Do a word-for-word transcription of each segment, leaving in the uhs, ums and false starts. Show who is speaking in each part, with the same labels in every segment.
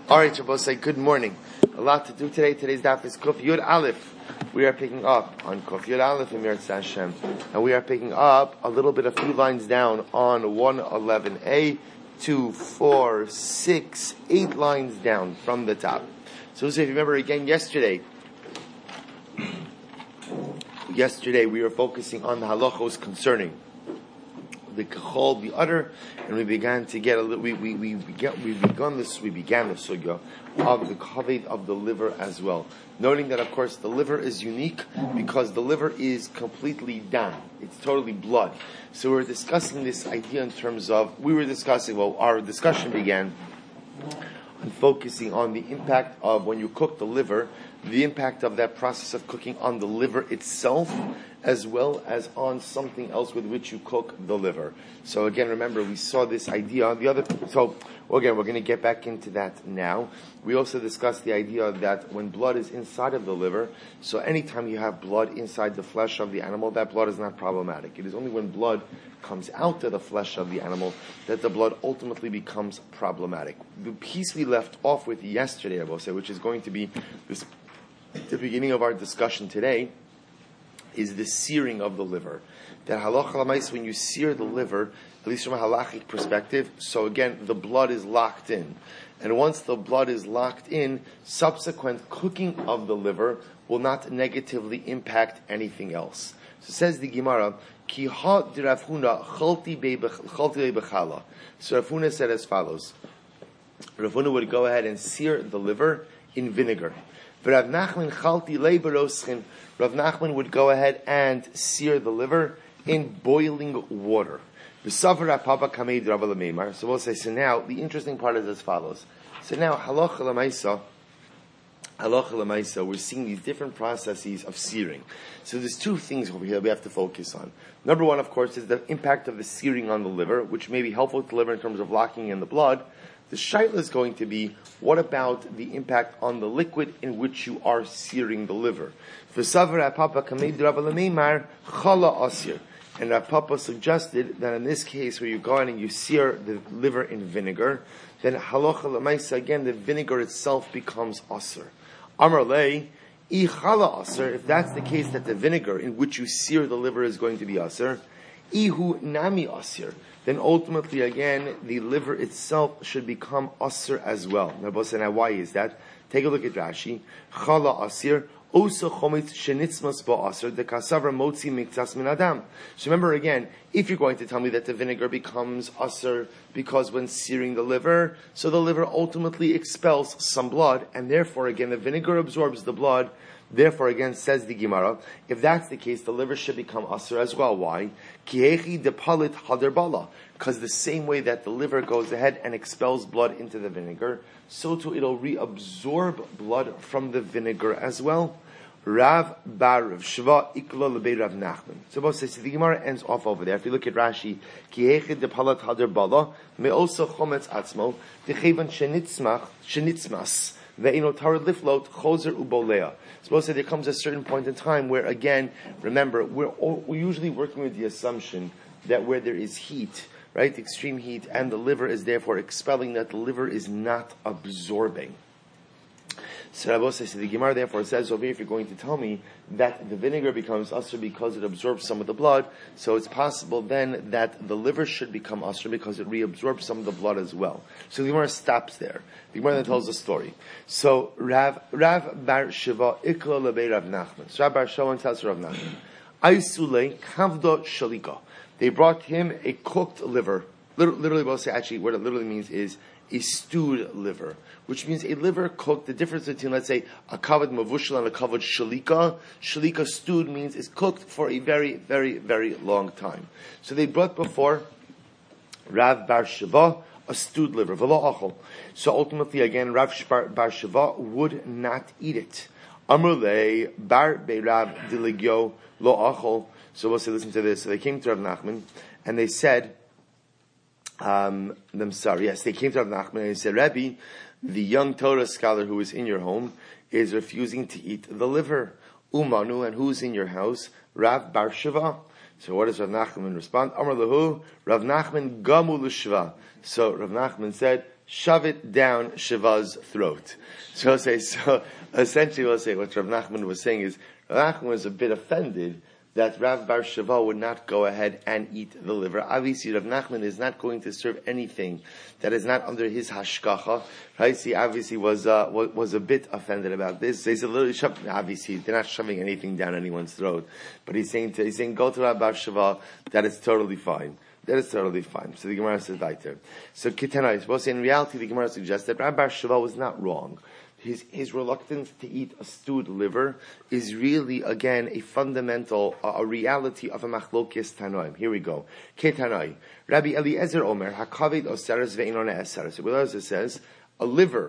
Speaker 1: All right, Shabbos, say good morning. A lot to do today. Today's daf is Kuf Yud Aleph. We are picking up on Kuf Yud Aleph in Meretz Hashem, and we are picking up a little bit, a few lines down on one eleven A, two, four, six, eight lines down from the top. So, if you remember again, yesterday, yesterday we were focusing on the halachos concerning the kachol, the udder, and we began to get a little. We we we began we began this. We began the sugya of the kaved of the liver as well, noting that of course the liver is unique because the liver is completely down. It's totally blood. So we're discussing this idea in terms of we were discussing. Well, our discussion began on focusing on the impact of when you cook the liver, the impact of that process of cooking on the liver itself, as well as on something else with which you cook the liver. So again, remember, we saw this idea on the other, so well, again, we're going to get back into that now. We also discussed the idea that when blood is inside of the liver, so anytime you have blood inside the flesh of the animal, that blood is not problematic. It is only when blood comes out of the flesh of the animal that the blood ultimately becomes problematic. The piece we left off with yesterday, I will say, which is going to be this, the beginning of our discussion today, is the searing of the liver. That halacha l'mais, when you sear the liver, at least from a halachic perspective, so again, the blood is locked in. And once the blood is locked in, subsequent cooking of the liver will not negatively impact anything else. So says the Gemara, Ki ha di Rav Huna chalti bechala. So Rav Huna said as follows. Rav Huna would go ahead and sear the liver in vinegar. Rav Nachman chalti leiberoschen. Rav Nachman would go ahead and sear the liver in boiling water. So we'll say, so now, the interesting part is as follows. So now, halacha l'maisa, halacha l'maisa, we're seeing these different processes of searing. So there's two things over here we have to focus on. Number one, of course, is the impact of the searing on the liver, which may be helpful to the liver in terms of locking in the blood. The shaila is going to be, what about the impact on the liquid in which you are searing the liver? And Rav Papa suggested that in this case, where you go in and you sear the liver in vinegar, then halacha l'maisa, again, the vinegar itself becomes aser. Amar lei, ichala aser, if that's the case that the vinegar in which you sear the liver is going to be aser, ihu nami aser, then ultimately, again, the liver itself should become aser as well. Now, now why is that? Take a look at Rashi. Chala aser, osa chometz shenitzmas ba'aser, the kasavra motzi miktas min adam. So remember again, if you're going to tell me that the vinegar becomes aser because when searing the liver, so the liver ultimately expels some blood, and therefore, again, the vinegar absorbs the blood. Therefore, again, says the Gemara, if that's the case, the liver should become aser as well. Why? Kihechi depalit hader bala. Because the same way that the liver goes ahead and expels blood into the vinegar, so too it'll reabsorb blood from the vinegar as well. Rav bar Rav Shva ikla lebei Rav Nachman. So both says the Gemara ends off over there. If you look at Rashi, kihechi depalit hader bala me also chometz atzmo dechevan shenitzmach shenitzmas. Ve'ino tarad liflot chozer ubolea. Suppose that there comes a certain point in time where, again, remember, we're, we're usually working with the assumption that where there is heat, right, extreme heat, and the liver is therefore expelling, that the liver is not absorbing. So Rabbi says, the Gemara therefore says over here, if you're going to tell me that the vinegar becomes usher because it absorbs some of the blood, so it's possible then that the liver should become usher because it reabsorbs some of the blood as well. So the Gemara stops there. The Gemara then tells the story. So Rav Rav bar Shiva ikla lebei Rav Nachman. So Rav bar Shiva tells Rav Nachman, Aisule kavdo shalika. They brought him a cooked liver. Literally, we'll say actually what it literally means is a stewed liver, which means a liver cooked. The difference between, let's say, a kavod mavushal and a kavod shalika. Shalika stewed means it's cooked for a very, very, very long time. So they brought before Rav bar Shiva a stewed liver, v'lo achol. So ultimately, again, Rav bar Shiva would not eat it. Amrulei bar beirav diligyo lo achol. So we'll say, listen to this. So they came to Rav Nachman and they said, Um, I'm sorry, yes, they came to Rav Nachman and they said, Rabbi, the young Torah scholar who is in your home is refusing to eat the liver. Umanu, and who's in your house? Rav bar Shiva. So what does Rav Nachman respond? Amar Lahu, Rav Nachman gamu l'shva. So Rav Nachman said, shove it down Shiva's throat. So we'll say, so essentially we'll say what Rav Nachman was saying is, Rav Nachman was a bit offended that Rav Bar Shiva would not go ahead and eat the liver. Obviously, Rav Nachman is not going to serve anything that is not under his hashkacha. Right? He obviously was, uh, was, was a bit offended about this. He's a little shoved, obviously, they're not shoving anything down anyone's throat. But he's saying to, he's saying, go to Rav Bar Shiva, that is totally fine. That is totally fine. So the Gemara says right there. So Kitanai, well, in reality, the Gemara suggests that Rav Bar Shiva was not wrong. His, his reluctance to eat a stewed liver is really, again, a fundamental, a, a reality of a machlokes tanoim. Here we go. Ketanai. Rabbi Eliezer Omer, hakavid oseres ve'inone eseres. Rabbi Eliezer says, a liver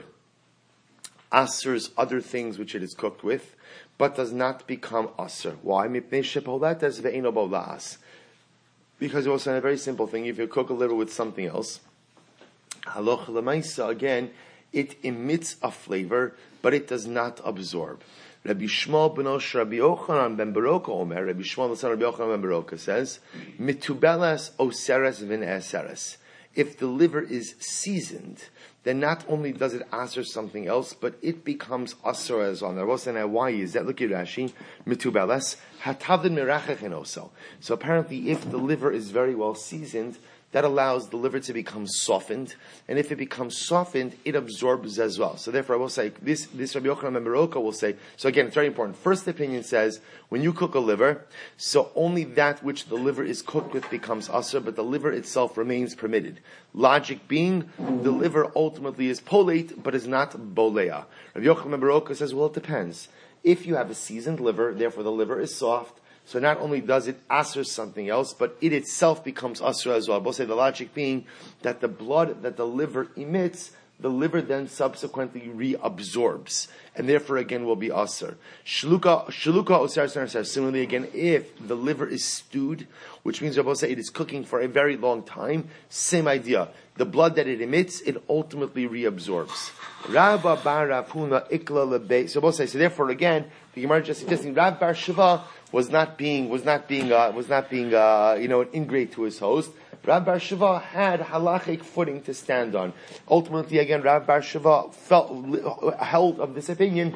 Speaker 1: asers other things which it is cooked with, but does not become aser. Why? Mipnei shepoletes ve'ino bolas. Because it was a very simple thing. If you cook a liver with something else, haloch lemaisa, again, it emits a flavor, but it does not absorb. Rabbi Shmuel benosh Rabbi Yochanan ben Baroka Omer, Rabbi Shmuel the son of Rabbi Yochanan ben Baroka says, mitubelas oseres v'in eseres. If the liver is seasoned, then not only does it aser something else, but it becomes aser as well. Now, why is that? Look at Rashi, mitubelas hatavdin mirachech also. So apparently, if the liver is very well seasoned, that allows the liver to become softened, and if it becomes softened, it absorbs as well. So therefore, I will say, this, this Rabbi Yochanan ben Baroka will say, so again, it's very important. First opinion says, when you cook a liver, so only that which the liver is cooked with becomes asr, but the liver itself remains permitted. Logic being, the liver ultimately is polate, but is not bolea. Rabbi Yochanan ben Baroka says, well, it depends. If you have a seasoned liver, therefore the liver is soft, so not only does it asr something else, but it itself becomes asr as well. Both say the logic being that the blood that the liver emits, the liver then subsequently reabsorbs, and therefore again will be asr. Shluka, shluka osar. Similarly, again, if the liver is stewed, which means Rabbi say it is cooking for a very long time, same idea. The blood that it emits, it ultimately reabsorbs. Rabba bar Rav Huna ikla lebe. So both say. So therefore, again, the Gemara just suggesting Rav Bar Shiva was not being was not being uh, was not being uh, you know an ingrate to his host. Rav Bar Shiva had halachic footing to stand on. Ultimately, again, Rav Bar Shiva felt held of this opinion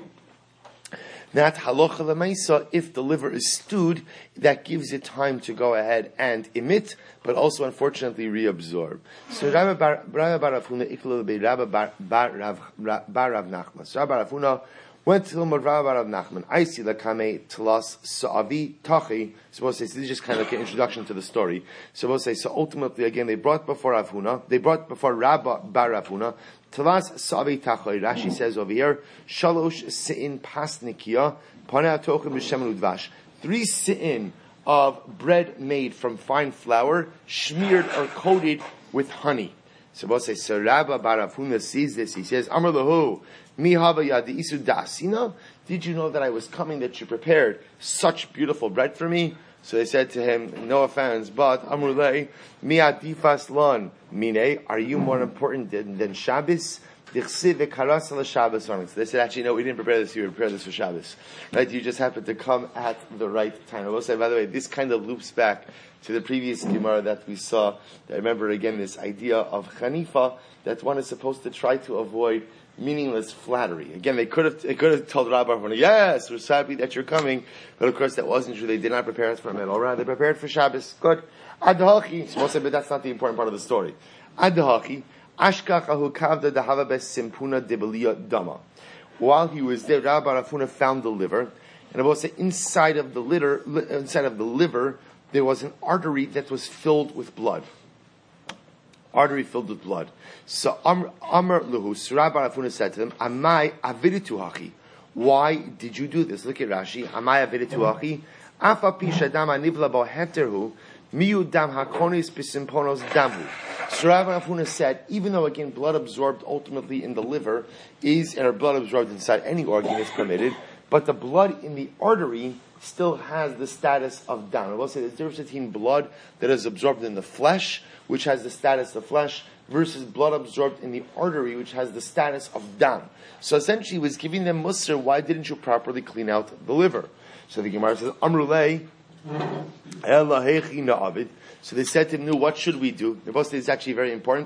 Speaker 1: that halacha lemaisa, if the liver is stewed, that gives it time to go ahead and emit, but also unfortunately reabsorb. So Rabbi Bar Rav Huna ikla lebe Rabbi Bar Rav Nachman. So Rabbi Bar Rav Huna went to Rav Rav Nachman. I see the kame tlas sa'avi tachi. Suppose say, so this is just kind of like an introduction to the story. Suppose say, so ultimately again they brought before Rav Huna, they brought before Rabbi Bar Rav Huna, tlas sa'avi tachi. Rashi says over here, shalosh se'in pasnikia, panei atochim b'shemen udvash. Three se'in of bread made from fine flour, smeared or coated with honey. Suppose say, so Rabbi Bar Rav Huna sees this, he says, Amar lahu, Mi hava yadi isu dasina? Did you know that I was coming, that you prepared such beautiful bread for me? So they said to him, no offense, but Amrulay, mi adifas lan mine, are you more important than, than Shabbos? So they said, actually, no, we didn't prepare this, we prepared this for Shabbos. Right? You just happened to come at the right time. I will say, by the way, this kind of loops back to the previous Gemara that we saw. I remember again this idea of Hanifa, that one is supposed to try to avoid meaningless flattery. Again, they could have, they could have told Rabbi, yes, we're so happy that you're coming, but of course that wasn't true. They did not prepare us for him at all. Right? They prepared for Shabbos. Good. Adhachi. But that's not the important part of the story. Adhachi. Ashkachahu kavda dahava bes simpuna debelia dama. While he was there, Rabbi Rav Huna found the liver, and I will say inside of the liver, inside of the liver, there was an artery that was filled with blood. Artery filled with blood. So Amr Luhu, so Rabbi Rav Huna said to them, Amai aviditu hachi. Why did you do this? Look at Rashi. Amai aviditu hachi. Afa pisha dama nivla bo heterhu. Miu dam hakonis pisimponos damu. So Rabbi Rav Huna said, even though again blood absorbed ultimately in the liver is, or blood absorbed inside any organ is permitted, but the blood in the artery still has the status of dam. I will say there's a difference between blood that is absorbed in the flesh, which has the status of flesh, versus blood absorbed in the artery, which has the status of dam. So essentially, he was giving them musr, why didn't you properly clean out the liver? So the Gemara says, Amrulay, So they said to him, no, what should we do? This is actually very important.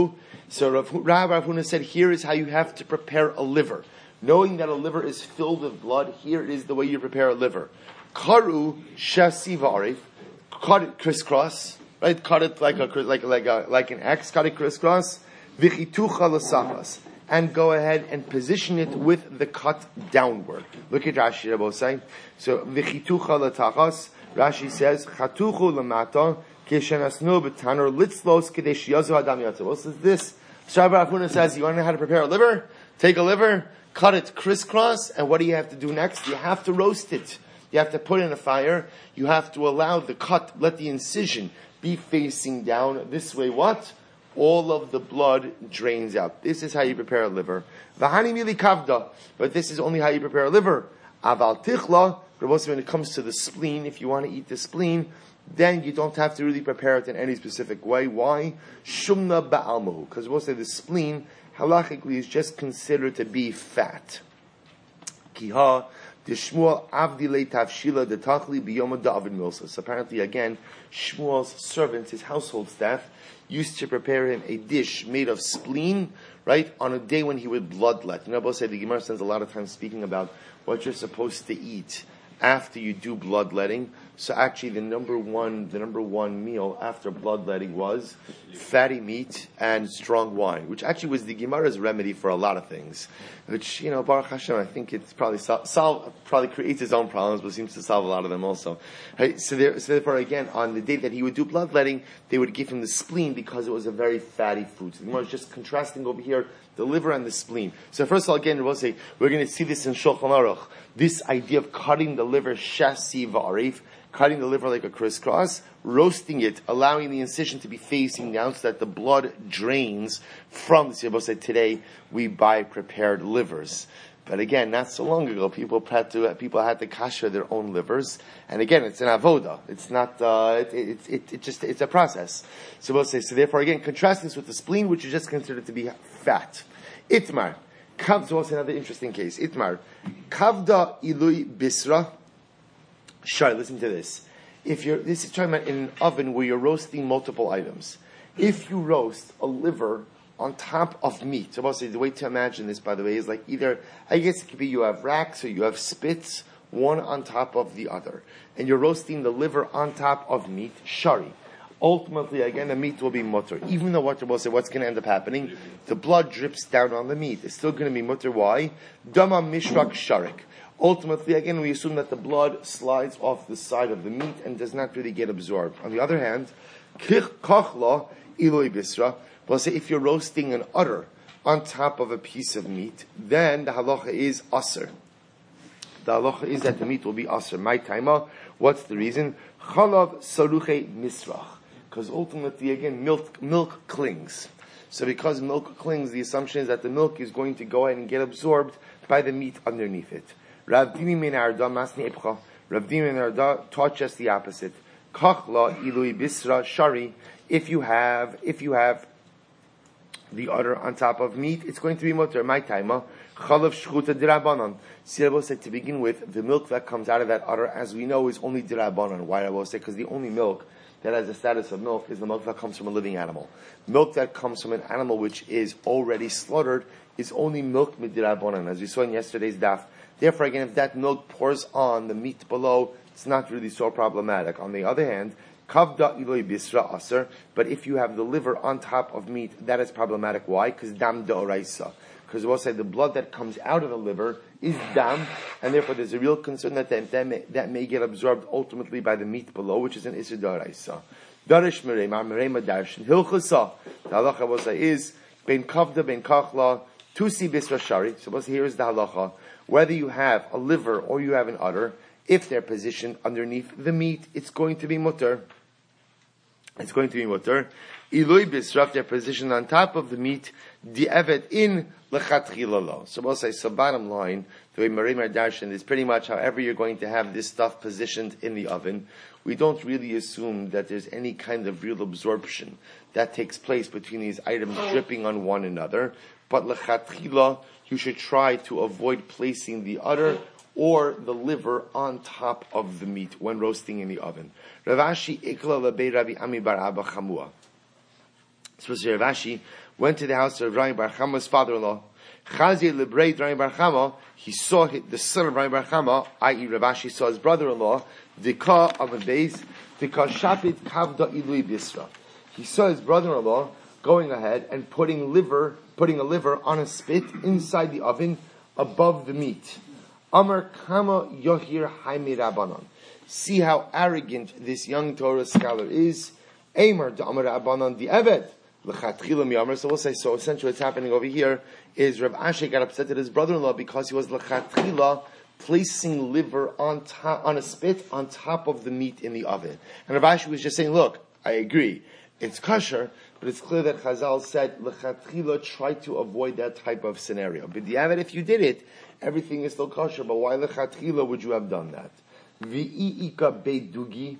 Speaker 1: So Rav Huna said, here is how you have to prepare a liver. Knowing that a liver is filled with blood, here it is the way you prepare a liver. Karu shasivarif, cut it crisscross, right? Cut it like a like like a like an X, cut it crisscross. Vichitucha l'sachas, and go ahead and position it with the cut downward. Look at Rashi Rabbi say. So vichitucha l'tachas. Rashi says chatuchu l'mata kishenasnu b'tanor litzlos kadesh yazu adam yatzav. What is this? Rabbi Afuna says, you want to know how to prepare a liver? Take a liver, cut it crisscross, and what do you have to do next? You have to roast it. You have to put it in a fire. You have to allow the cut, let the incision be facing down. This way, what? All of the blood drains out. This is how you prepare a liver. V'hani mili kavda. But this is only how you prepare a liver. Aval tichla. But also when it comes to the spleen, if you want to eat the spleen, then you don't have to really prepare it in any specific way. Why? Shumna ba'almahu. Because we'll say the spleen, halachically, is just considered to be fat. Kiha. The Shmuel Avdile Tavshila the Tachli Biyoma David Milsa. So apparently, again, Shmuel's servants, his household staff, used to prepare him a dish made of spleen, right, on a day when he would bloodlet. You know, both say the Gemara spends a lot of time speaking about what you're supposed to eat after you do bloodletting. So actually, the number one, the number one meal after bloodletting was fatty meat and strong wine, which actually was the Gemara's remedy for a lot of things. Which, you know, Baruch Hashem, I think it's probably sol- solve, probably creates its own problems, but seems to solve a lot of them also. Right? So, there, so therefore, again, on the day that he would do bloodletting, they would give him the spleen because it was a very fatty food. So the Gemara is just contrasting over here the liver and the spleen. So first of all, again, we'll say we're going to see this in Shulchan Aruch. This idea of cutting the liver shasi v'arif, cutting the liver like a crisscross, roasting it, allowing the incision to be facing down so that the blood drains from the Sibbo said today we buy prepared livers. But again, not so long ago, people had to people had to kasher their own livers, and again, it's an avoda. It's not. Uh, it, it, it, it just it's a process. So we'll say. So therefore, again, contrast this with the spleen, which is just considered to be fat. Itmar, kav. So we'll say another interesting case. Itmar, kavda ilui bisra. Sure, listen to this. If you're, this is talking about in an oven where you're roasting multiple items. If you roast a liver on top of meat, so say the way to imagine this, by the way, is like either, I guess it could be you have racks or you have spits, one on top of the other, and you're roasting the liver on top of meat, shari. Ultimately, again, the meat will be mutter. Even though what will say, what's going to end up happening? The blood drips down on the meat. It's still going to be mutter. Why? Dama mishrak sharik. Ultimately, again, we assume that the blood slides off the side of the meat and does not really get absorbed. On the other hand, kachla iloi bisra. Well, say if you're roasting an udder on top of a piece of meat, then the halacha is aser. The halacha is that the meat will be aser. My taima. What's the reason? Chalav saruche misrach. Because ultimately, again, milk milk clings. So because milk clings, the assumption is that the milk is going to go ahead and get absorbed by the meat underneath it. Rav Dimi min Arda masni epcha. Rav Dimi min Arda taught just the opposite. Kachla ilui bisra shari. If you have, if you have the udder on top of meat, it's going to be mutter. My taima chalav shchuta dirabanan. Sirabo said to begin with, the milk that comes out of that udder, as we know, is only dirabanan. Why I will say because the only milk that has the status of milk is the milk that comes from a living animal. Milk that comes from an animal which is already slaughtered is only milk midirabanan, as we saw in yesterday's daf. Therefore, again, if that milk pours on the meat below, it's not really so problematic. On the other hand, kavda iloi bisra aser, but if you have the liver on top of meat, that is problematic. Why? Because dam deoraisa. Because we'll say the blood that comes out of the liver is dam, and therefore there's a real concern that that, that, may, that may get absorbed ultimately by the meat below, which is an isur deoraisa. Darish merema merema darshan hilchasa. The halacha we'll say is ben kavda ben kachla tusi bisra shari. So we'll say here is the halacha. Whether you have a liver or you have an udder, if they're positioned underneath the meat, it's going to be mutter. It's going to be mutter. Ilui bisraf, they're positioned on top of the meat, di'evet in lechatchila lo. So we'll say, so bottom line, the way Marimar Darshan is pretty much however you're going to have this stuff positioned in the oven, we don't really assume that there's any kind of real absorption that takes place between these items dripping on one another. But lechatchila, you should try to avoid placing the udder or the liver on top of the meat when roasting in the oven. Rav Ashi ikla lebei Rabbi Ami bar Abba Chamua. So Rav Ashi went to the house of Rabbi bar Chamua's father-in-law. Chazi lebrei Rabbi bar Chamua, he saw the son of Rabbi bar Chamua, that is Rav Ashi saw his brother-in-law, Dika of a base, Dika shapit kavda ilui bisra. He saw his brother-in-law going ahead and putting liver, putting a liver on a spit inside the oven above the meat. Amar kama yohir haimi rabbanon. See how arrogant this young Torah scholar is. Amar da amar rabbanon the eved lechatchila miyamar. So we'll say, so essentially what's happening over here is Rav Ashi got upset at his brother-in-law because he was lechatchila placing liver on top, on a spit on top of the meat in the oven. And Rav Ashi was just saying, look, I agree, it's kosher, but it's clear that Chazal said, lechatchila, try to avoid that type of scenario. But the Avad, if you did it, everything is still kosher, but why lechatchila would you have done that? V'i'ika beidugi.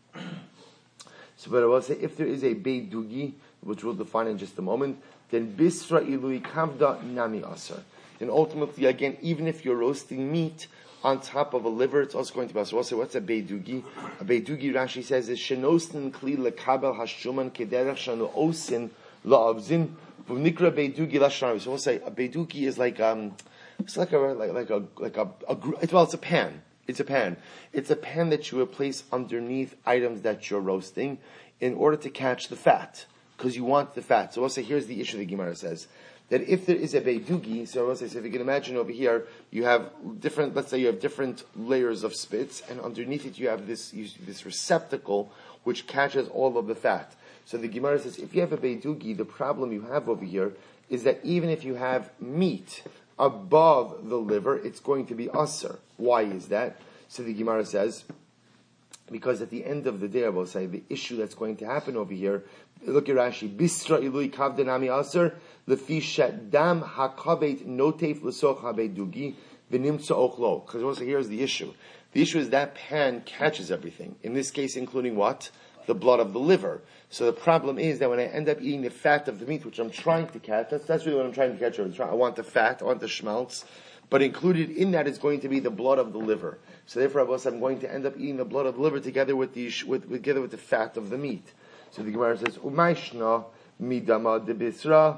Speaker 1: So but I will say, if there is a beidugi, which we'll define in just a moment, then bisra ilui kavda nami asar. Then ultimately, again, even if you're roasting meat on top of a liver, it's also going to be asar. We'll say, what's a beidugi? A beidugi, Rashi says, is shenostin kli lekabel hashuman kederach shanu osin la'avzin v'nikra beidugi lashanavi. So we'll say, a beidugi is like, um, it's like a, like, like a, like a, a, well, it's a pan. It's a pan. It's a pan that you would place underneath items that you're roasting in order to catch the fat, because you want the fat. So we'll say, here's the issue the Gemara says, that if there is a beidugi, so we'll say, so if you can imagine over here, you have different, let's say you have different layers of spits, and underneath it you have this, you, this receptacle which catches all of the fat. So the Gemara says, if you have a beidugi, the problem you have over here is that even if you have meat above the liver, it's going to be asr. Why is that? So the Gemara says, because at the end of the day, I will say, the issue that's going to happen over here, look at Rashi, Bisra ilui kavdenami asr, lefi dam hakabet notef lesoch habedugi, v'nimtza ochlo. Because also here's the issue. The issue is that pan catches everything. In this case, including what? The blood of the liver. So the problem is that when I end up eating the fat of the meat, which I'm trying to catch, that's, that's really what I'm trying to catch. I want the fat, I want the schmaltz, but included in that is going to be the blood of the liver. So therefore, I'm going to end up eating the blood of the liver together with the with, together with the fat of the meat. So the Gemara says, "Umayshna midama de bisra."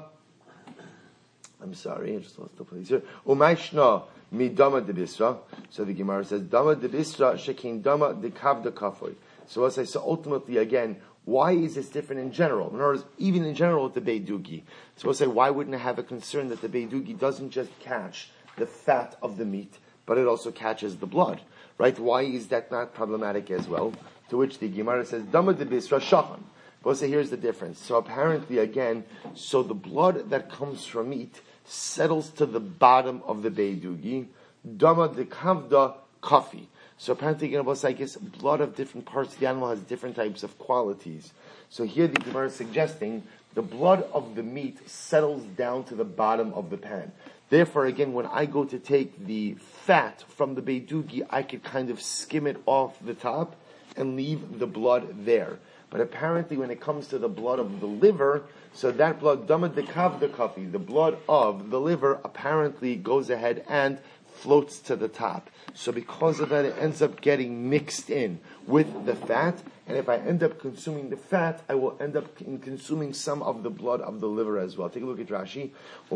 Speaker 1: I'm sorry, I just lost the place here. Umayshna midama de bisra. So the Gemara says, "Dama de bisra shekin dama de kavda kafoy." So I'll say, so ultimately, again, why is this different in general? In other words, even in general with the beidugi. So I'll say, why wouldn't I have a concern that the beidugi doesn't just catch the fat of the meat, but it also catches the blood? Right? Why is that not problematic as well? To which the Gemara says, Dama de bisra shachan. But I'll say, here's the difference. So apparently, again, so the blood that comes from meat settles to the bottom of the beidugi. Dama de kavda kafi. So apparently, again, I guess blood of different parts of the animal has different types of qualities. So here the Gemara is suggesting the blood of the meat settles down to the bottom of the pan. Therefore, again, when I go to take the fat from the beidugi, I could kind of skim it off the top and leave the blood there. But apparently, when it comes to the blood of the liver, so that blood, damad dekav the coffee, the blood of the liver, apparently goes ahead and floats to the top. So because of that, it ends up getting mixed in with the fat, and if I end up consuming the fat, I will end up in consuming some of the blood of the liver as well. Take a look at Rashi.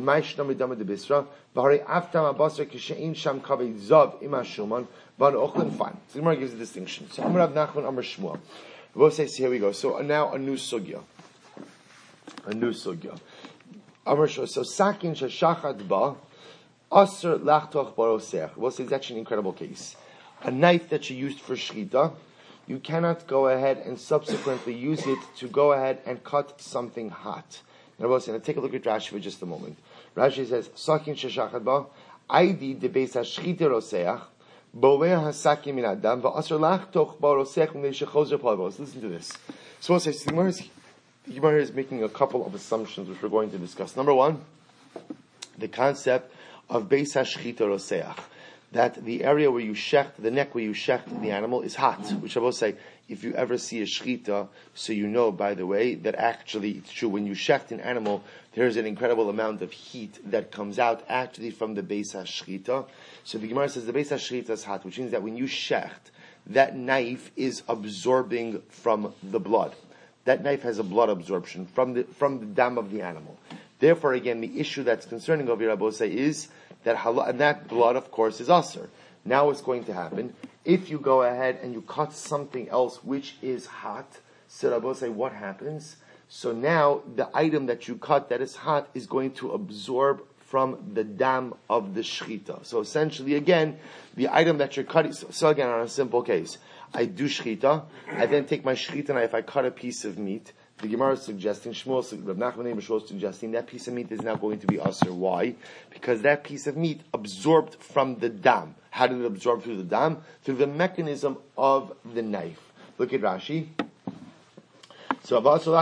Speaker 1: Fine. So Gemara gives a distinction. So Amar Rav Nachman, Amar Shmuel. Both say, here we go. So now a new sugya. A new sugya. Amar Shmuel. So sakin sheshachat ba. Asr lachtoch baroseach. Well, it's actually an incredible case. A knife that you used for shchita, you cannot go ahead and subsequently use it to go ahead and cut something hot. And I was going to take a look at Rashi for just a moment. Rashi says, "Sakin sheshachat ba, aidi de beis hashchita roseach, bover hasakim min adam, va'asr lachtoch baroseach u'neishechozer palvos." Listen to this. So we'll say, the Gemara is making a couple of assumptions which we're going to discuss. Number one, the concept of Beis HaShchita Roseach. that the area where you shecht, the neck where you shecht the animal is hot, which I will say, if you ever see a shechita, so you know, by the way, that actually it's true. When you shecht an animal, there's an incredible amount of heat that comes out actually from the beis hashchita. So the Gemara says the beis hashchita is hot, which means that when you shecht, that knife is absorbing from the blood. That knife has a blood absorption from the from the dam of the animal. Therefore, again, the issue that's concerning over here, Rabbi say, is that halal, and that blood, of course, is asur. Now, what's going to happen if you go ahead and you cut something else which is hot? So Rabbi say, what happens? So now the item that you cut that is hot is going to absorb from the dam of the shechita. So essentially, again, the item that you're cutting. So, so again, on a simple case, I do shechita. I then take my shechita knife. I cut a piece of meat. The Gemara is suggesting, Shmuel, Rav Nachman Shmuel is suggesting that piece of meat is now going to be asur. Why? Because that piece of meat absorbed from the dam. How did it absorb through the dam? Through the mechanism of the knife. Look at Rashi. So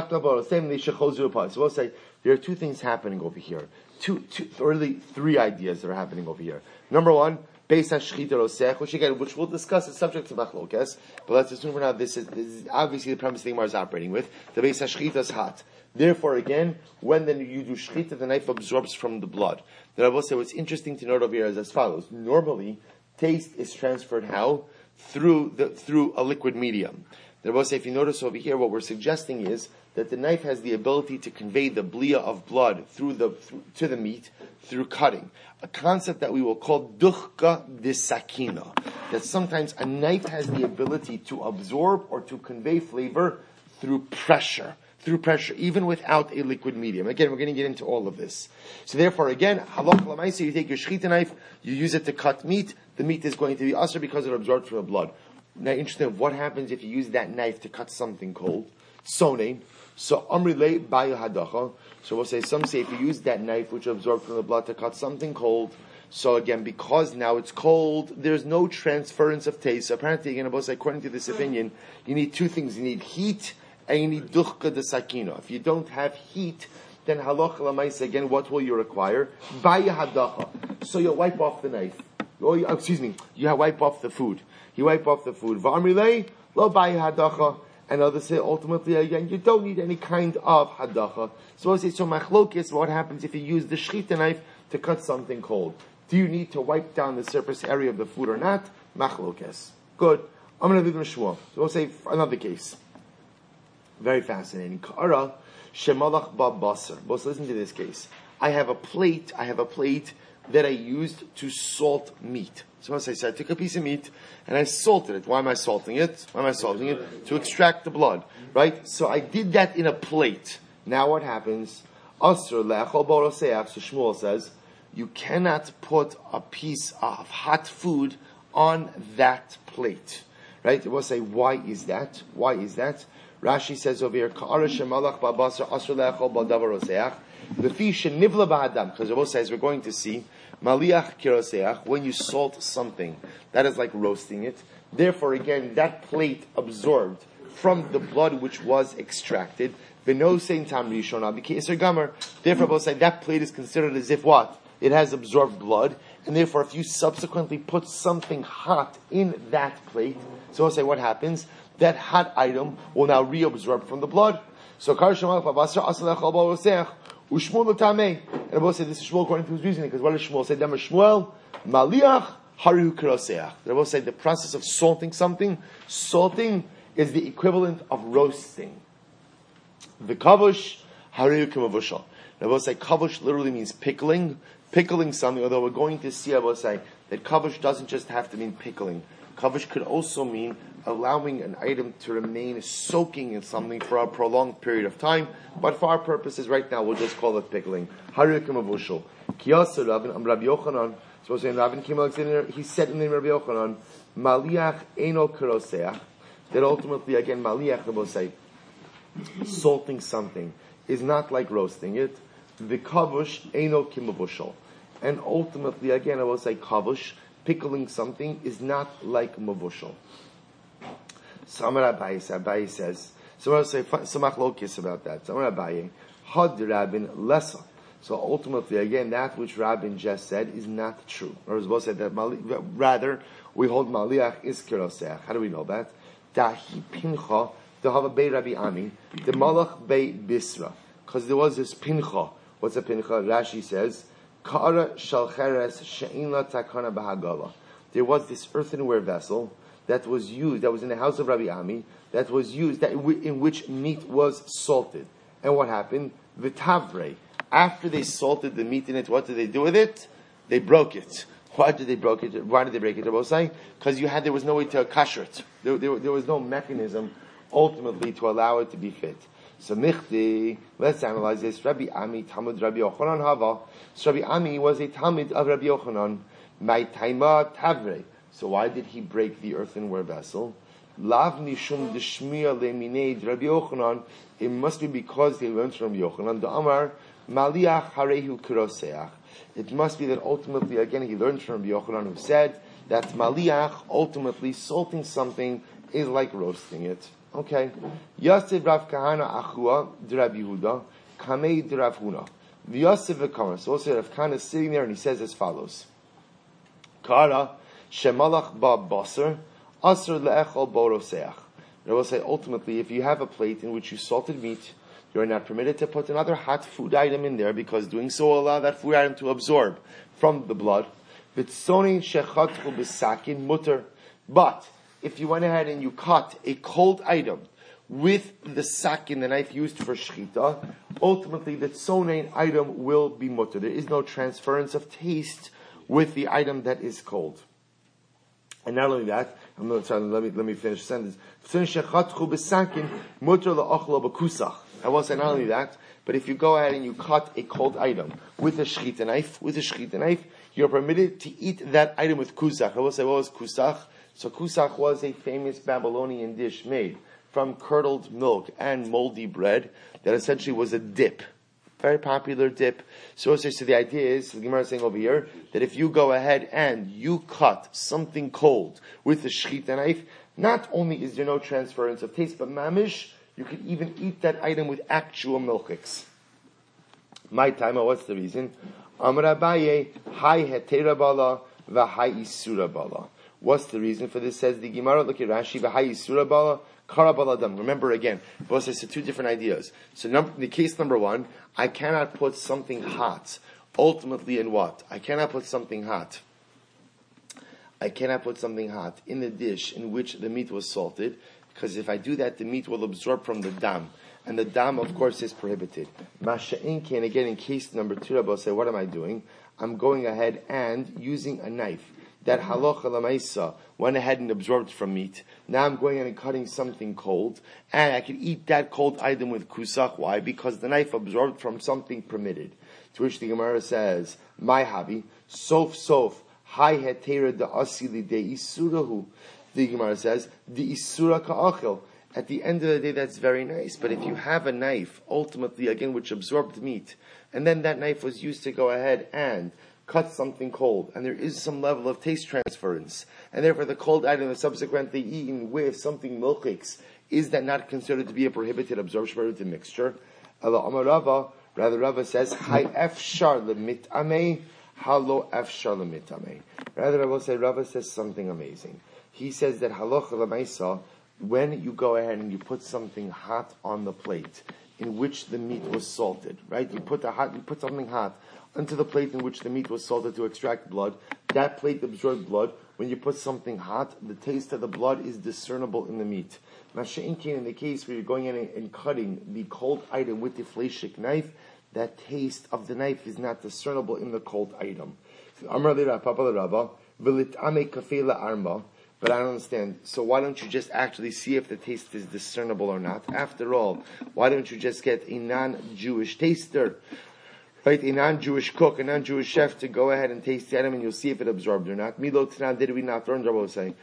Speaker 1: we'll say there are two things happening over here. Two, two, or really three ideas that are happening over here. Number one, Beis hashchita rosech, which again, which we'll discuss, is subject to machlokes, but let's assume for now this is, this is obviously the premise the Gemara is operating with. The Beis hashchita is hot. Therefore, again, when then you do shchita, the knife absorbs from the blood. Then I will say what's interesting to note over here is as follows. Normally, taste is transferred how? Through the through a liquid medium. Then I will say, if you notice over here, what we're suggesting is that the knife has the ability to convey the blia of blood through the through, to the meat through cutting. A concept that we will call duchka disakina. That sometimes a knife has the ability to absorb or to convey flavor through pressure. Through pressure, even without a liquid medium. Again, we're going to get into all of this. So therefore, again, halach l'maisa, you take your shechita knife, you use it to cut meat, the meat is going to be asur because it absorbs from the blood. Now, interesting, what happens if you use that knife to cut something cold? Sonein. So, amri le bayu hadacha. So we'll say, some say if you use that knife which absorbed from the blood to cut something cold, so again, because now it's cold, there's no transference of taste. So apparently, again, according to this opinion, you need two things. You need heat, and you need duchka de sakina. If you don't have heat, then halacha l'maisa, again, what will you require? Bayu hadacha. So you'll wipe off the knife. Oh, excuse me, you wipe off the food. You wipe off the food. V'amri le, lo bayu hadacha. And others say, ultimately, again, you don't need any kind of hadacha. So I say, so machlokes, what happens if you use the shechita knife to cut something cold? Do you need to wipe down the surface area of the food or not? Machlokes. Good. I'm going to do the Shmuel. So we'll say another case. Very fascinating. Kara shemalach ba basar. Boss, listen to this case. I have a plate, I have a plate that I used to salt meat. So as I said, I took a piece of meat and I salted it. Why am I salting it? Why am I salting it? To extract the blood. Right? So I did that in a plate. Now what happens? Asur le'achol b'oroseach, so Shmuel says, you cannot put a piece of hot food on that plate. Right? It will say, why is that? Why is that? Rashi says over here, Ka'ara shemalach ba'basar asur le'achol b'davar roseach, v'fi shenivla ba'adam, because it will says, we're going to see, Maliach kiroseach, when you salt something, that is like roasting it. Therefore, again, that plate absorbed from the blood which was extracted. V'no sein tam rishona b'keser gamer. Therefore, we'll say that plate is considered as if what? It has absorbed blood. And therefore, if you subsequently put something hot in that plate, so we'll say what happens? That hot item will now reabsorb from the blood. So, kar shemalach b'basar asur le'achol b'roseach. Ushmuel tamei, and I will say this is Shmuel according to his reasoning, because what does Shmuel say? Dama Shmuel maliach haru kiroseach. I will say the process of salting something, salting is the equivalent of roasting. The kavush haru kimavushal. I will say kavush literally means pickling, pickling something. Although we're going to see, I will say that kavush doesn't just have to mean pickling. Kavush could also mean allowing an item to remain soaking in something for a prolonged period of time. But for our purposes right now, we'll just call it pickling. Harikim avushal. Kiyasa Rabin, Am Rabbi Yochanan. So we're saying Rabin came Alexander, he said in the name of Rabbi Yochanan, Maliach eno kiroseach. That ultimately, again, Maliach, I will say, salting something is not like roasting it. The kavush eno kimavushal. And ultimately, again, I will say kavush, pickling something is not like mavushal. Samar Abaye, Abaye says, so I'll say some machlokes about that. Samar Abaye, had Rabin lessa. So ultimately, again, that which Rabin just said is not true. Or as well said that Mali, rather we hold Maliach is kiroseach. How do we know that? Dahi pincha dehava bei Rabbi Ami the Malach bei Bisra, because there was this pincha. What's a pincha? Rashi says Ka'ara shalcheres she'inla takana bahagala. There was this earthenware vessel that was used, that was in the house of Rabbi Ami, that was used, that in which meat was salted. And what happened? V'tavrei. After they salted the meat in it, what did they do with it? They broke it. Why did they break it? Why did they break it, Rabosai? Because you had, there was no way to kasher it. There, there, there was no mechanism, ultimately, to allow it to be fit. So Michti, let's analyze this. Rabbi Ami, Talmud Rabbi Yochanan Hava. So Rabbi Ami was a Talmud of Rabbi Yochanan. My taima tavrei. So why did he break the earthenware vessel? Lav nishum deshmiya leminei Rabbi Yochanan. It must be because they learned from Yochanan. The Amar maliach harehu kiroseach. It must be that ultimately, again, he learned from Rabbi Yochanan, who said that maliach, ultimately, salting something is like roasting it. Okay. Yosef Rav Kahana Achua Rav Yehuda Kamei Rav Huna. Yosef v'Kamar. So also Rav Kahana is sitting there and he says as follows: Kara shemalach ba basar asr leechol boroseach. I will say ultimately, if you have a plate in which you salted meat, you are not permitted to put another hot food item in there, because doing so will allow that food item to absorb from the blood. V'tzonin shechatchu b'sakin mutter. But if you went ahead and you cut a cold item with the sakin, the knife used for shchita, ultimately the tzonin item will be mutter. There is no transference of taste with the item that is cold. And not only that, I'm not trying to, let me let me finish the sentence. I will say not only that, but if you go ahead and you cut a cold item with a shchita knife, with a shchita knife, you're permitted to eat that item with kusach. I will say, what was kusach? So kusach was a famous Babylonian dish made from curdled milk and moldy bread that essentially was a dip. Very popular dip. So, so the idea is, the Gemara is saying over here, that if you go ahead and you cut something cold with a shchita knife, not only is there no transference of taste, but mamish, you can even eat that item with actual milchiks. My time, what's the reason? Amar Abaye, hai hetera bala, v'hai isura bala. What's the reason for this? Says the Gemara, look at Rashi, v'hai isura bala, karabaladam. Remember again, both says two different ideas. So number, in the case number one, I cannot put something hot, ultimately in what? I cannot put something hot. I cannot put something hot in the dish in which the meat was salted, because if I do that, the meat will absorb from the dam. And the dam, of course, is prohibited. Masha'inki, and again, in case number two, Rabbi say, what am I doing? I'm going ahead and using a knife that halacha lamaisa went ahead and absorbed from meat. Now I'm going in and cutting something cold, and I can eat that cold item with kusach. Why? Because the knife absorbed from something permitted. To which the Gemara says, my hobby, sof sof, hai hetera da asili de isurahu. The Gemara says, the isura ka'achil. At the end of the day, that's very nice. But if you have a knife, ultimately, again, which absorbed meat, and then that knife was used to go ahead and cut something cold, and there is some level of taste transference, and therefore the cold item is subsequently eaten with something milchiks, is that not considered to be a prohibited absorption, prohibited mixture? Rather, Rava says, Hai efshar lemitame, halo efshar lemitame. Rather, I will say, Rava says something amazing. He says that halacha lemaisa, when you go ahead and you put something hot on the plate in which the meat was salted, right? You put the hot, you put something hot onto the plate in which the meat was salted to extract blood. That plate absorbed blood. When you put something hot, the taste of the blood is discernible in the meat. Masha'inkin, in the case where you're going in and cutting the cold item with the fleshik knife, that taste of the knife is not discernible in the cold item. But I don't understand. So why don't you just actually see if the taste is discernible or not? After all, why don't you just get a non-Jewish taster, right? A non-Jewish cook, a non-Jewish chef to go ahead and taste the item, and you'll see if it absorbed or not. Milo Tanan, did we not learn? Rabbi was saying,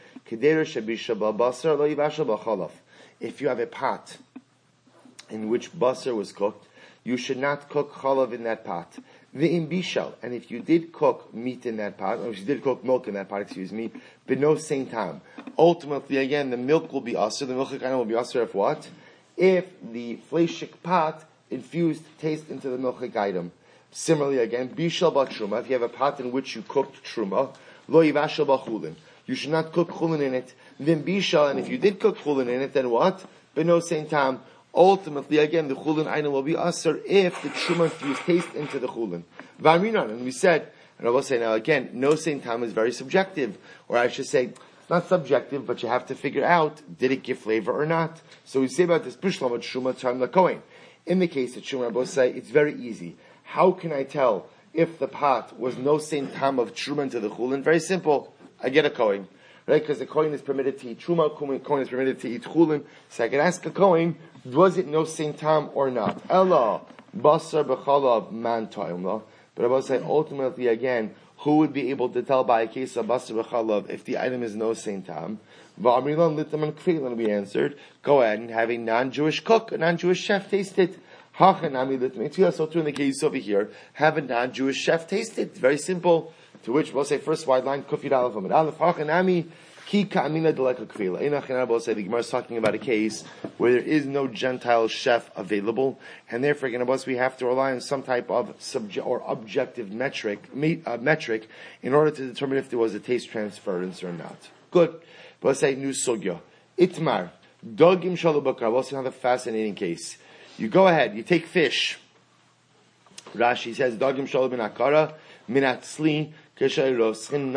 Speaker 1: if you have a pot in which basar was cooked, you should not cook chalav in that pot. Ve'im bishal, and if you did cook meat in that pot, or if you did cook milk in that pot, excuse me, but no same time. Ultimately, again, the milk will be asur, the milk will be asur if what? If the fleshik pot infused taste into the milchik item. Similarly, again, bishal ba truma. If you have a pot in which you cooked truma, lo yivashal ba chulin. You should not cook chulin in it. Then bishal, and if you did cook chulin in it, then what? Beno same time. Ultimately, again, the chulin item will be asur if the truma infused taste into the chulin. V'aminan, and we said, and I will say now again, no same time is very subjective, or I should say, not subjective, but you have to figure out, did it give flavor or not? So we say about this bishlam of truma time lakoin. In the case of truma, I will say, it's very easy. How can I tell if the pot was no same time of truma into the chulin? Very simple. I get a kohen. Right? Because the kohen is permitted to eat truma, kohen is permitted to eat chulin. So I can ask the kohen, was it no same time or not? Ella, basar b'chalav man ta'im. But I will say, ultimately again, who would be able to tell by a case of basar b'chalav if the item is no same time? V'amrilan litaman kfeilin, we answered, go ahead and have a non-Jewish cook, a non-Jewish chef taste it. Hachanami litaman. So too in the case over here, have a non-Jewish chef taste it. Very simple. To which we'll say first wide line, kufid aleph amid aleph. Hachanami ki ka'amina deleka kfeila. Einachin will say the Gemara is talking about a case where there is no Gentile chef available, and therefore, again, we have to rely on some type of subject or objective metric, uh, metric in order to determine if there was a taste transference or not. Good. But let's say new sugya. Itmar dogim shalubakar. We'll see another fascinating case. You go ahead. You take fish. Rashi says dogim shalubinakara minatzli. Let's listen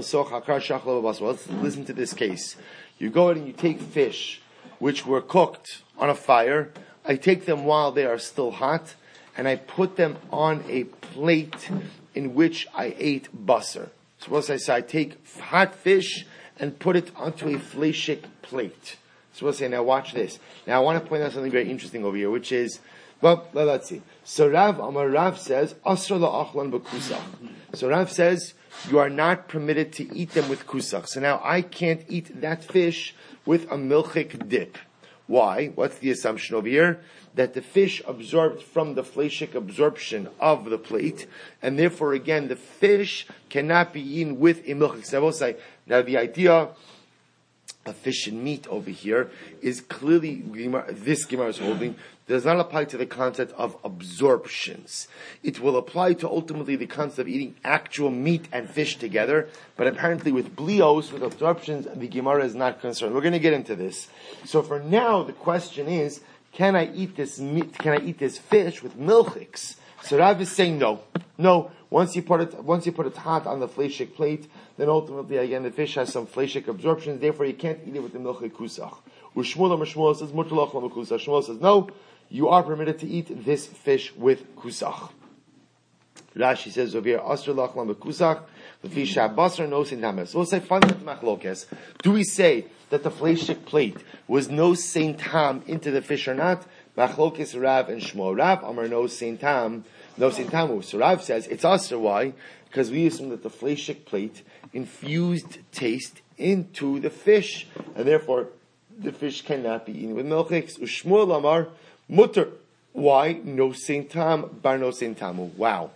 Speaker 1: to this case. You go ahead and you take fish which were cooked on a fire. I take them while they are still hot, and I put them on a plate in which I ate basar. So what I say? I take hot fish and put it onto a fleshik plate. So we'll say, now watch this. Now I want to point out something very interesting over here, which is, well, let's see. So Rav Amar Rav says, Asra la'achlan b'kusach. So Rav says, you are not permitted to eat them with kusach. So now I can't eat that fish with a milchik dip. Why? What's the assumption over here? That the fish absorbed from the fleshik absorption of the plate, and therefore again, the fish cannot be eaten with a milchik. So I will say, now the idea of fish and meat over here is clearly, this Gemara is holding, does not apply to the concept of absorptions. It will apply to ultimately the concept of eating actual meat and fish together, but apparently with blios, with absorptions, the Gemara is not concerned. We're going to get into this. So for now, the question is, can I eat this meat, can I eat this fish with milchiks? So Rav is saying no. No. Once you put it, once you put it hot on the fleshik plate, then ultimately again the fish has some fleshik absorption, therefore you can't eat it with the milchik kusach. Ushmuel Shmuel says, Mutalach kusach. Shmuel says, no, you are permitted to eat this fish with kusach. Rashi says over here, Asr lachlam kusach, the fish basar no sin tames. So we'll say, fundamental machlokes. Do we say that the fleshik plate was no saint tam into the fish or not? Machlokes Rav and Shmuel. Rav Amar no saint tam, no saint tamu. So Rav says it's asr. Why? Because we assume that the fleshik plate infused taste into the fish, and therefore the fish cannot be eaten with milchiks. Ushmuel Amar mutter. Why? No saint tam, bar no saint tamu. Wow.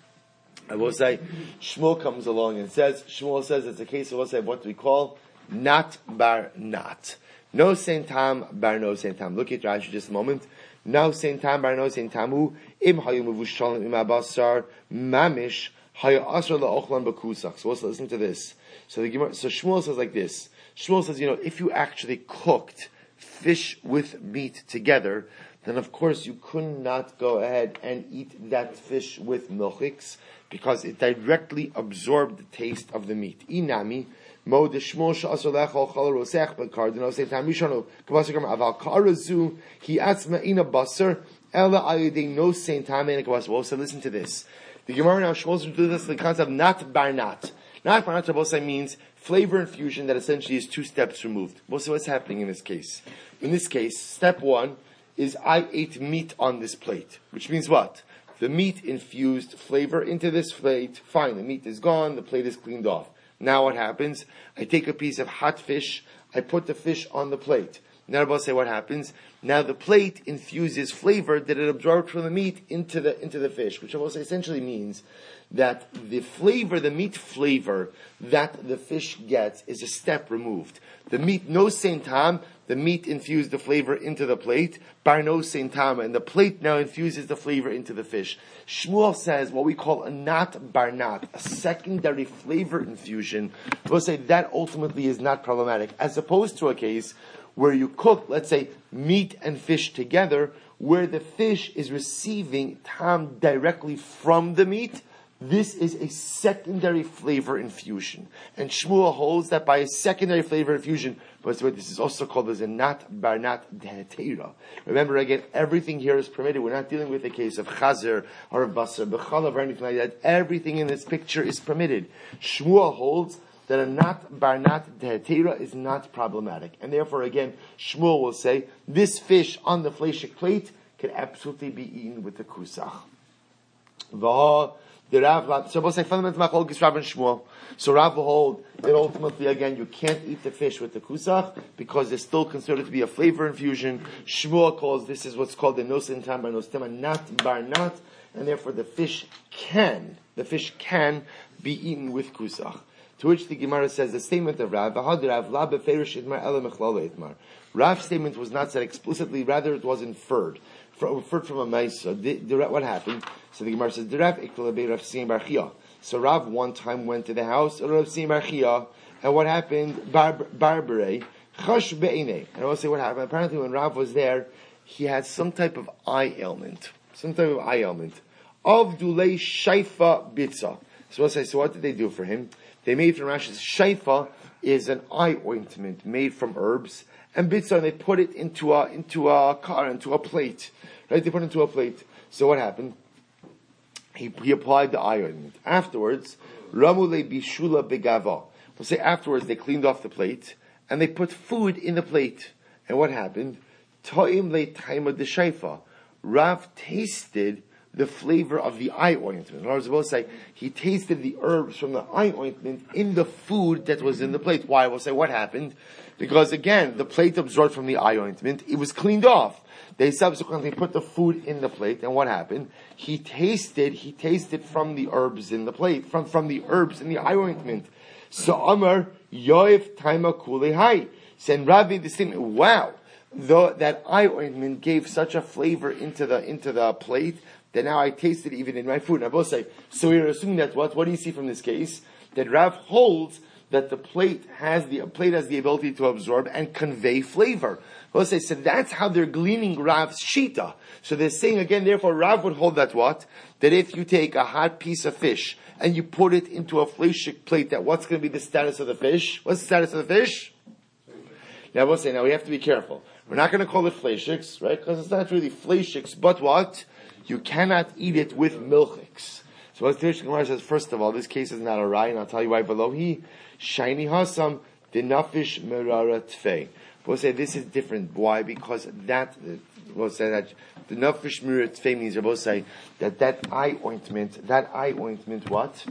Speaker 1: I will say, Shmuel comes along and says, Shmuel says it's a case of, we'll say, what do we call? Not bar not. No saint tam, bar no saint tam. Look at Rashi just a moment. No saint tam, bar no saint tamu. Im hayu mevushalim im abasar mamish hayu asar la'ochlan b'kusach. So let's listen to this. So the Gemara, so Shmuel says like this. Shmuel says, you know, if you actually cooked fish with meat together, then of course you could not go ahead and eat that fish with milchiks, because it directly absorbed the taste of the meat. Inami, mo de shmol sh'asor lechol chol rosech b'kar deno say tamishanu k'basar gam aval karazu he atzma ina basar ela ayudei no saint tamen k'basar. Well, so listen to this. The Gemara now shows to do this the concept of not bar not. Not bar not tabosai means flavor infusion that essentially is two steps removed. Well, so what's happening in this case? In this case, step one is I ate meat on this plate, which means what? The meat infused flavor into this plate. Fine, the meat is gone, the plate is cleaned off. Now what happens? I take a piece of hot fish, I put the fish on the plate. Now Rabbi say what happens? Now the plate infuses flavor that it absorbs from the meat into the into the fish, which Rabbi say essentially means that the flavor, the meat flavor that the fish gets is a step removed. The meat, no same time, the meat infused the flavor into the plate, bar no same time, and the plate now infuses the flavor into the fish. Shmuel says what we call a nat bar nat, a secondary flavor infusion. We'll say that ultimately is not problematic, as opposed to a case where you cook, let's say, meat and fish together, where the fish is receiving tam directly from the meat. This is a secondary flavor infusion. And Shmuel holds that by a secondary flavor infusion, but this is also called as a nat bar nat dehetera. Remember again, everything here is permitted. We're not dealing with a case of chazer or of basar, b'chalav or anything like that. Everything in this picture is permitted. Shmuel holds that a nat bar nat dehetera is not problematic. And therefore again, Shmuel will say, this fish on the fleshik plate can absolutely be eaten with the kusach. V'ha The Rav, so both say fundamental machlokes is Rav and Shmuel. So Rav will hold that ultimately again you can't eat the fish with the kusach because it's still considered to be a flavor infusion. Shmuel calls this is what's called the nosin tam bar nostema, not bar not, and therefore the fish can the fish can be eaten with kusach. To which the Gemara says the statement of Rav, Rav's statement was not said explicitly, rather it was inferred. Referred from a Maisa. What happened? So the Gemara says, so Rav one time went to the house of Rav Sim Bar Chia, and what happened? Barbare, chash be'inei. And I will say what happened. Apparently when Rav was there, he had some type of eye ailment. Some type of eye ailment. Of dulei shaifa bitza. So I'll say, so what did they do for him? They made from Rashi's shaifa is an eye ointment made from herbs, and bitza, and they put it into a, into a car, into a plate. Right? They put it into a plate. So what happened? He, he applied the eye ointment. Afterwards, Ramule bishula begava. We'll say afterwards they cleaned off the plate, and they put food in the plate. And what happened? Ta'im le taima de shaifa. Rav tasted the flavor of the eye ointment. In other words, we'll say he tasted the herbs from the eye ointment in the food that was in the plate. Why? We'll say what happened? Because again, the plate absorbed from the eye ointment, it was cleaned off. They subsequently put the food in the plate, and what happened? He tasted, he tasted from the herbs in the plate, from, from the herbs in the eye ointment. So Amar, Yoif Taima Kule Hai. Said Rabbi, this thing, wow, the, that eye ointment gave such a flavor into the, into the plate, that now I taste it even in my food. And I both say, so we're assuming that what? What do you see from this case? That Rav holds that the plate has the, a plate has the ability to absorb and convey flavor. Let's say, so that's how they're gleaning Rav's shita. So they're saying again, therefore Rav would hold that what? That if you take a hot piece of fish and you put it into a fleshik plate, that what's going to be the status of the fish? What's the status of the fish? Now we'll say, now we have to be careful. We're not going to call it fleshiks, right? Because it's not really fleshiks, but what? You cannot eat it with milchiks. So what the Gemara says, first of all, this case is not a rai, and I'll tell you why below. He, shiny hasam, the nafish merara tfei. We'll say this is different. Why? Because that, we'll say that the nafish merara tfei means, we'll say that that eye ointment, that eye ointment, what?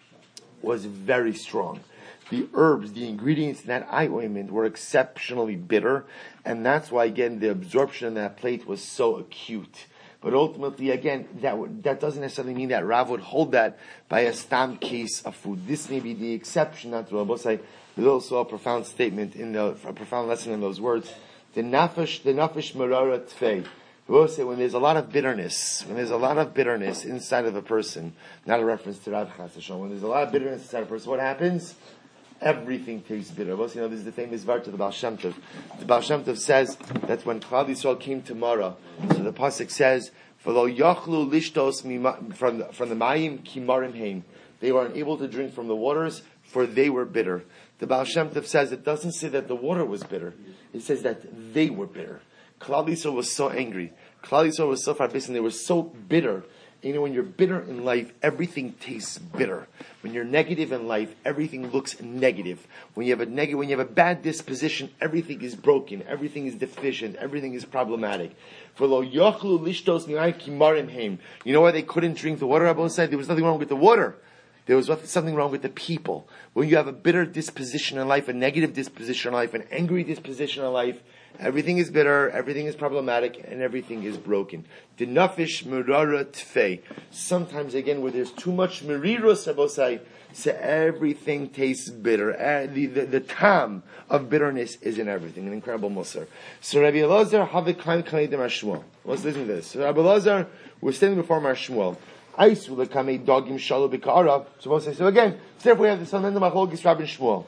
Speaker 1: Was very strong. The herbs, the ingredients in that eye ointment were exceptionally bitter, and that's why, again, the absorption in that plate was so acute. But ultimately, again, that would, that doesn't necessarily mean that Rav would hold that by a stam case of food. This may be the exception, not the rule. But say, there's also a profound statement in the, a profound lesson in those words. The nafish, the nafish marara tfei. We will say when there's a lot of bitterness, when there's a lot of bitterness inside of a person, not a reference to Rav Chas Hashem, when there's a lot of bitterness inside of a person, what happens? Everything tastes bitter. Well, you know, this is the famous vart to the Baal Shem Tov. The Baal Shem Tov says that when Klal Yisrael came to Mara, so the pasuk says, "V'lo yachlu lishtos from the, from the mayim kimarim heim." They were unable to drink from the waters, for they were bitter. The Baal Shem Tov says it doesn't say that the water was bitter; it says that they were bitter. Klal Yisrael was so angry. Klal Yisrael was so far and they were so bitter. You know, when you're bitter in life, everything tastes bitter. When you're negative in life, everything looks negative. When you have a neg- when you have a bad disposition, everything is broken, everything is deficient, everything is problematic. For lo yochlu lishtos mi'ay kimarim heim. You know why they couldn't drink the water? Rabbi said there was nothing wrong with the water. There was something wrong with the people. When you have a bitter disposition in life, a negative disposition in life, an angry disposition in life, Everything is bitter, everything is problematic, and everything is broken. The nafish merara tfei. Sometimes, again, where there's too much merirus, Rabosai, so everything tastes bitter. Uh, the, the, the tam of bitterness is in everything. An incredible musar. So Rabbi Elazar, havikaim kanei de Shmuel. Let's listen to this. So Rabbi Elazar, we're standing before Mar Shmuel. Aisu lekamei dogim shalu b'ka'arav. So we'll say, so again, so therefore we have the son of the machlokes Rabbi Shmuel.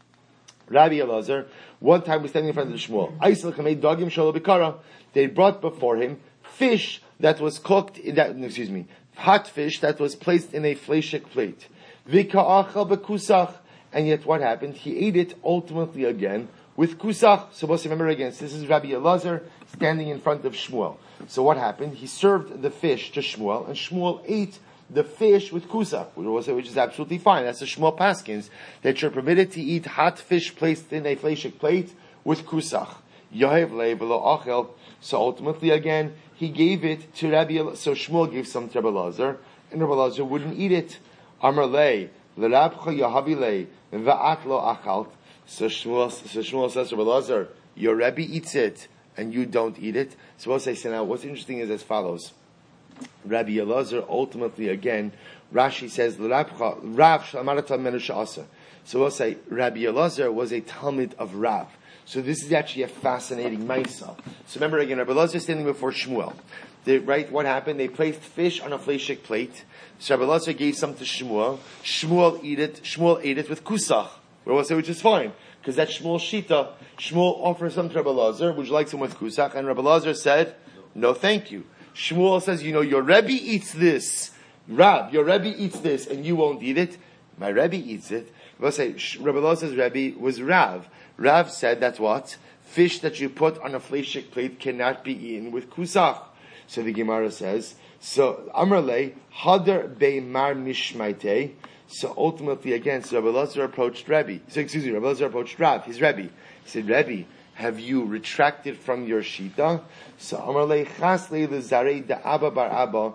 Speaker 1: Rabbi Elazar, one time we're standing in front of the Shmuel. Aisu lekamei dogim shalu b'ka'arav. They brought before him fish that was cooked, that, excuse me, hot fish that was placed in a fleshik plate. Vika'achal bekusach. And yet what happened? He ate it ultimately again with kusach. So let's remember again, so this is Rabbi Elazar standing in front of Shmuel. So what happened? He served the fish to Shmuel, and Shmuel ate the fish with kusach, which is absolutely fine. That's the Shmuel Paskins, that you're permitted to eat hot fish placed in a fleshik plate with kusach. Yahev le v'lo achel. So ultimately again, he gave it to Rabbi Elazar. So Shmuel gave some to Rabbi Elazar, and Rabbi Elazar wouldn't eat it. Amar le, l'rabcha yahavi le, v'at lo achalt. So Shmuel, so Shmuel says to Rabbi Elazar, your Rebbe eats it, and you don't eat it. So we'll say, so now what's interesting is as follows. Rabbi Elazar ultimately again, Rashi says, l'rabcha, Rav sh'amarata menu sha'asa. So we'll say, Rabbi Elazar was a Talmid of Rav. So this is actually a fascinating Maisa. So remember again, Rabbi Elazar standing before Shmuel. They, right, what happened? They placed fish on a fleshik plate. So Rabbi Elazar gave some to Shmuel. Shmuel ate it. Shmuel ate it with kusach, which is fine because that's Shmuel's shita. Shmuel offered some to Rabbi Elazar. Would you like some with kusach? And Rabbi Elazar said, "No, thank you." Shmuel says, "You know, your Rebbe eats this. Rab, your Rebbe eats this, and you won't eat it. My Rebbe eats it." We'll say Rabbi Elazar's Rebbe was Rav. Rav said that what fish that you put on a fleshik plate cannot be eaten with kusach. So the Gemara says, so Amrle Hadar Beimar Mishmaite. So ultimately again, so Rabbi Elazar approached Rebbe. So excuse me, Rabbi Elazar approached Rav, his Rebbe. He said, Rebbe, have you retracted from your shita? So Amrle Chasle Lezare Da Abba Bar Abba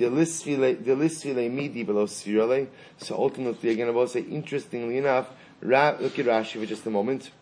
Speaker 1: Delisfile Midi Below Sfirale. So ultimately again, I will say, interestingly enough, Rav, look at Rashi for just a moment.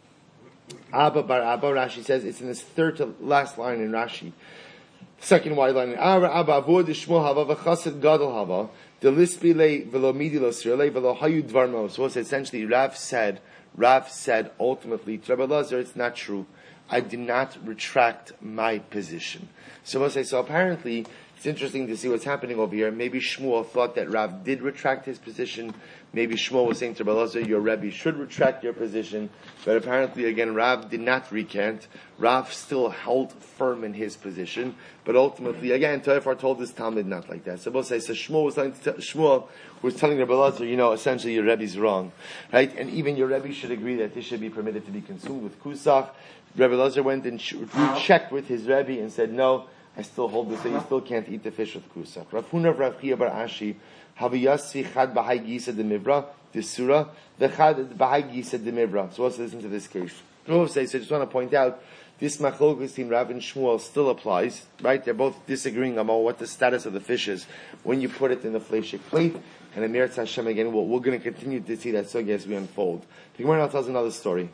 Speaker 1: Abba Bar Abba, Rashi says, it's in this third to last line in Rashi. Second wide line. Abba Avod Shmuel Hava V'Chassid Gadol Hava Delisbile V'Lo Midi Lo Sirle V'Lo Hayu Dvarmo. So it's essentially Rav said, Rav said ultimately to Rabbi Elazar, it's not true. I did not retract my position. So we'll say, so apparently it's interesting to see what's happening over here. Maybe Shmuel thought that Rav did retract his position. Maybe Shmuel was saying to Rabbi Elazar, your Rebbe should retract your position. But apparently, again, Rav did not recant. Rav still held firm in his position. But ultimately, again, Toifar told his Talmud not like that. So we'll say, so Shmuel was telling, Shmuel was telling Rabbi Elazar, you know, essentially your Rebbe's wrong. Right? And even your Rebbe should agree that this should be permitted to be consumed with kusach. Rabbi Elazar went and checked with his Rebbe and said, no, I still hold this, so you still can't eat the fish with kusach. Rav Huna Rav Chia Bar Ashi, Haviyasvi Chad Bahai Gisa de Mivra, the Surah, the Chad Bahai Gisa de Mivra. So let's listen to this case. So I just want to point out, this machlokes between Rav and Shmuel still applies, right? They're both disagreeing about what the status of the fish is when you put it in the fleshik plate. And Amir Hashem again, we're, we're going to continue to see that sugya as we unfold. The Gemara now tells another story.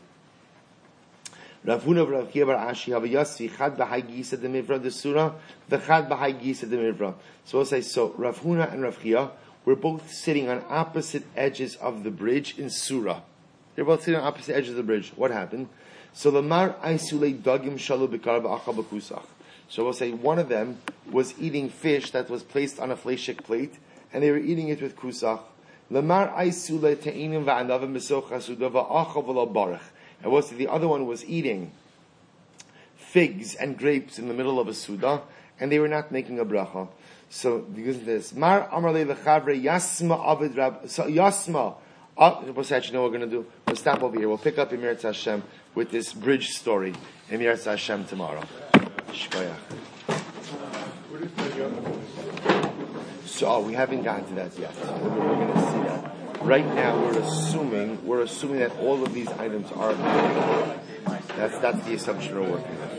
Speaker 1: Rav Huna Rav Chia Bar Ashi Havayasvi Chad Bahai Gisa de Mivra the Surah the Chad Bahai Gisa de Mivra. So we'll say, so Rav Huna and Rav Chia were both sitting on opposite edges of the bridge in Surah. They're both sitting on opposite edges of the bridge. What happened? So Lamar Aisule Dagim Shalu Bikar Ba'achal B'Kusach. So we'll say one of them was eating fish that was placed on a fleshik plate, and they were eating it with kusach. Lamar Aisule Te'inim Va'anavim B'Soch Hasuda Va'achal V'Lo Barach. And what's the other one was eating figs and grapes in the middle of a suda, and they were not making a bracha. So because of this, Mar Amarle Lechavre Yasma Avid Rab. So Yasma. Oh, what's that? You know what we're going to do? We'll stop over here. We'll pick up Emir Hashem with this bridge story. Emir Hashem tomorrow. Shkoyach. So oh, we haven't gotten to that yet. We're going to see that. Right now, we're assuming we're assuming that all of these items are. That's that's the assumption we're working with.